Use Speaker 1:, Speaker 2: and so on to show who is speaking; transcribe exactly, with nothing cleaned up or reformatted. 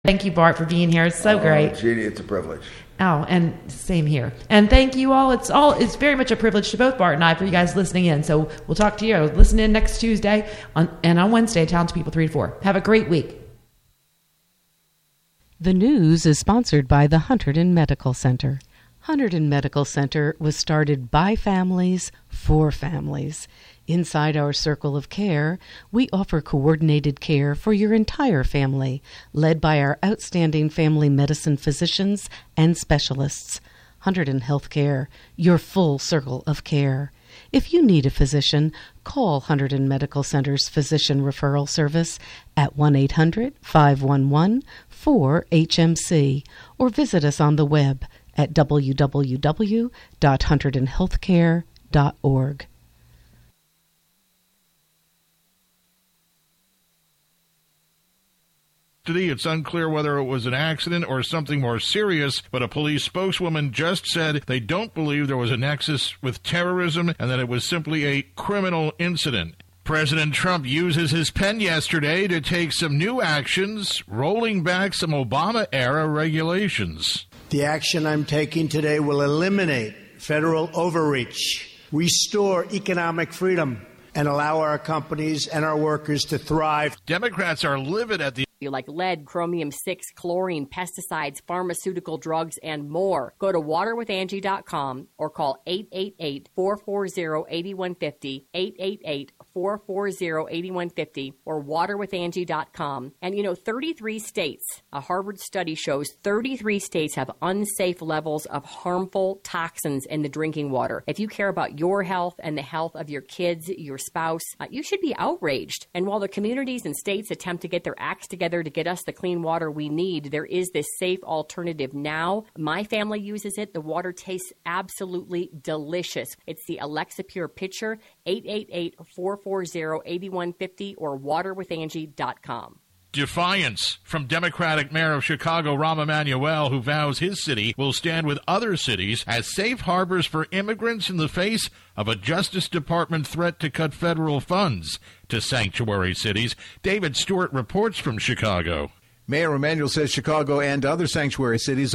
Speaker 1: Thank you, Bart, for being here. It's so
Speaker 2: oh,
Speaker 1: great.
Speaker 2: Jeannie, it's a privilege.
Speaker 1: Oh, and same here. And thank you all. It's all. It's very much a privilege to both Bart and I for you guys listening in. So we'll talk to you. Listen in next Tuesday on, and on Wednesday, Townspeople three to four. Have a great week.
Speaker 3: The news is sponsored by the Hunterdon Medical Center. Hunterdon Medical Center was started by families for families. Inside our circle of care, we offer coordinated care for your entire family, led by our outstanding family medicine physicians and specialists. Hunterdon Healthcare, your full circle of care. If you need a physician, call Hunterdon Medical Center's Physician Referral Service at one eight hundred, five one one, four H M C or visit us on the web at w w w dot hunterdon healthcare dot org.
Speaker 4: It's unclear whether it was an accident or something more serious, but a police spokeswoman just said they don't believe there was a nexus with terrorism and that it was simply a criminal incident. President Trump uses his pen yesterday to take some new actions, rolling back some Obama-era regulations.
Speaker 5: The action I'm taking today will eliminate federal overreach, restore economic freedom, and allow our companies and our workers to thrive.
Speaker 4: Democrats are livid at the
Speaker 6: like lead, chromium six, chlorine, pesticides, pharmaceutical drugs, and more. Go to water with angie dot com or call eight eight eight, four four zero, eight one five zero, eight eight eight, four four zero, eight one five zero, or water with angie dot com. And you know, thirty-three states, a Harvard study shows thirty-three states have unsafe levels of harmful toxins in the drinking water. If you care about your health and the health of your kids, your spouse, uh, you should be outraged. And while the communities and states attempt to get their acts together to get us the clean water we need, there is this safe alternative now. My family uses it. The water tastes absolutely delicious. It's the Alexa Pure Pitcher, eight eight eight, four four zero, eight one five zero or water with angie dot com.
Speaker 4: Defiance from Democratic Mayor of Chicago, Rahm Emanuel, who vows his city will stand with other cities as safe harbors for immigrants in the face of a Justice Department threat to cut federal funds to sanctuary cities. David Stewart reports from Chicago.
Speaker 7: Mayor Emanuel says Chicago and other sanctuary cities